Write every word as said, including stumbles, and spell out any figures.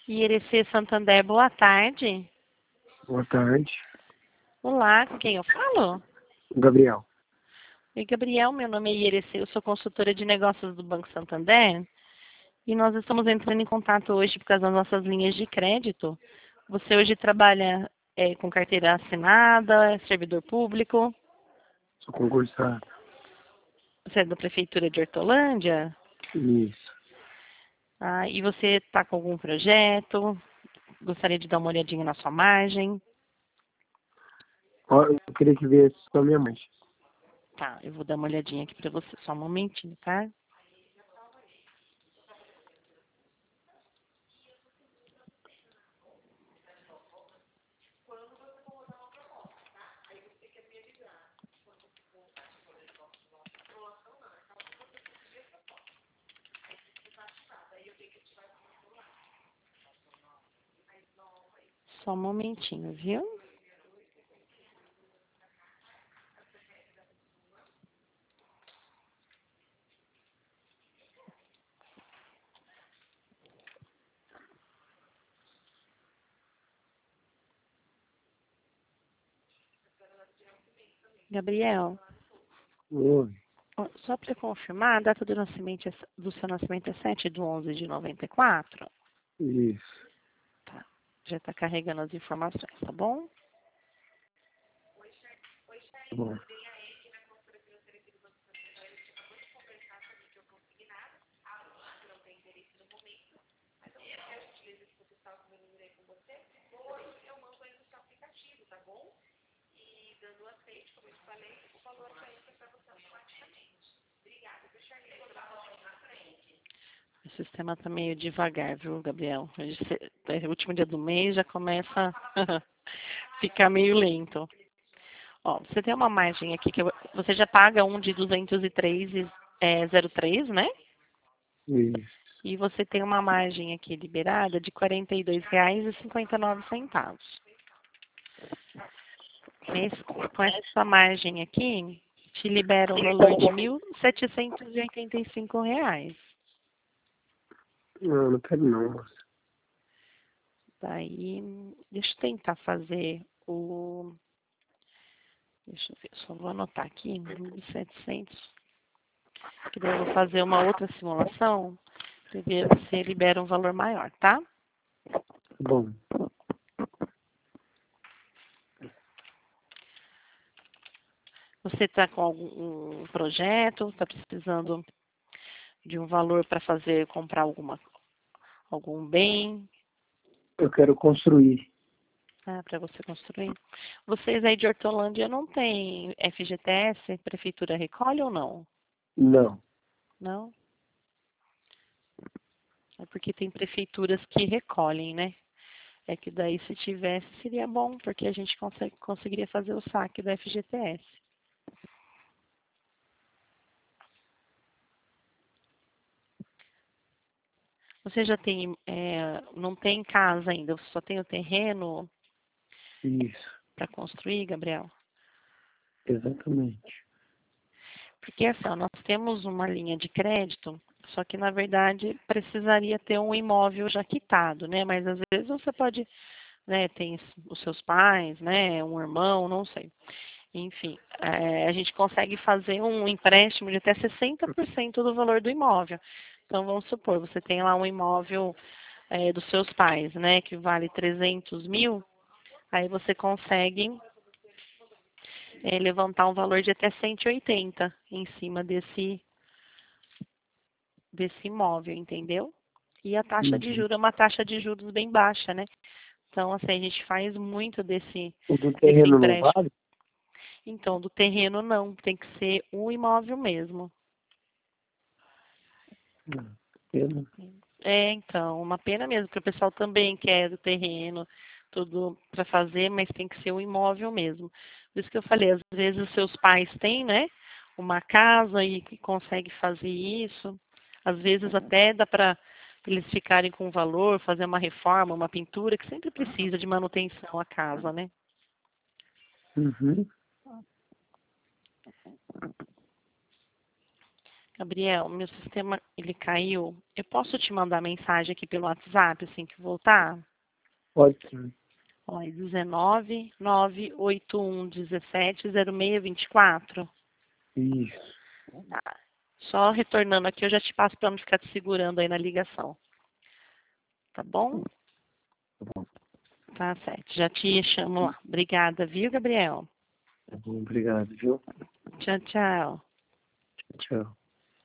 I R C Santander, boa tarde. Boa tarde. Olá, com quem eu falo? Gabriel. Oi, Gabriel, meu nome é I R C, eu sou consultora de negócios do Banco Santander e nós estamos entrando em contato hoje por causa das nossas linhas de crédito. Você hoje trabalha é, com carteira assinada, é servidor público? Sou concursado. Você é da Prefeitura de Hortolândia? Isso. Ah, e você está com algum projeto? Gostaria de dar uma olhadinha na sua margem? Ó, eu queria que viesse com a minha mãe. Tá, eu vou dar uma olhadinha aqui para você, só um momentinho, tá? Só um momentinho, viu? Gabriel, Oi. ó, só para confirmar, a data do, nascimento, é- do seu nascimento é sete de onze de noventa e quatro? Isso. Tá, já está carregando as informações, tá bom? Tá bom. O sistema está meio devagar, viu, Gabriel? Hoje, cê- é o último dia do mês já começa a ficar meio lento. Ó, você tem uma margem aqui que eu- você já paga um de duzentos e três e é, zero três, né? Isso. E você tem uma margem aqui liberada de quarenta e dois reais e cinquenta e nove centavos. Nesse, com essa margem aqui, te libera um valor de mil setecentos e oitenta e cinco reais. Não, não quero não, moça. Daí, deixa eu tentar fazer o... Deixa eu ver, só vou anotar aqui, mil e setecentos. Que daí eu vou fazer uma outra simulação para ver se libera um valor maior, tá? Tá bom. Você está com algum um projeto, está precisando de um valor para fazer, comprar alguma, algum bem, Eu quero construir. ah, para você construir? Vocês aí de Hortolândia não tem F G T S, Prefeitura recolhe ou não? Não. Não? É porque tem prefeituras que recolhem, né? É que daí se tivesse seria bom, porque a gente consegue, conseguiria fazer o saque do F G T S. Você já tem, é, não tem casa ainda, você só tem o terreno Isso. para construir, Gabriel? Exatamente. Porque assim, ó, nós temos uma linha de crédito, só que na verdade precisaria ter um imóvel já quitado, né? Mas às vezes você pode, né, tem os seus pais, né, um irmão, não sei. Enfim, é, a gente consegue fazer um empréstimo de até sessenta por cento do valor do imóvel. Então vamos supor, você tem lá um imóvel é, dos seus pais, né, que vale trezentos mil, aí você consegue é, levantar um valor de até cento e oitenta em cima desse, desse imóvel, entendeu? E a taxa de Uhum. juros é uma taxa de juros bem baixa, né? Então, assim, a gente faz muito desse, O do desse terreno não empréstimo. vale? Então, do terreno não, tem que ser o imóvel mesmo. Não. Pena. É, então, uma pena mesmo, porque o pessoal também quer o terreno, tudo para fazer, mas tem que ser o imóvel mesmo. Por isso que eu falei, às vezes os seus pais têm, né, uma casa e que consegue fazer isso. Às vezes até dá para eles ficarem com valor, fazer uma reforma, uma pintura, que sempre precisa de manutenção a casa, né? Uhum. Gabriel, meu sistema ele caiu. Eu posso te mandar mensagem aqui pelo WhatsApp assim que voltar? Pode sim. Olha, dezenove, nove oito um, dezessete, zero seis vinte e quatro. Isso. Tá. Só retornando aqui, eu já te passo para não ficar te segurando aí na ligação. Tá bom? Tá bom. Tá certo. Já te chamo lá. Obrigada, viu, Gabriel? Tá bom, obrigado, viu? Tchau, tchau. Tchau.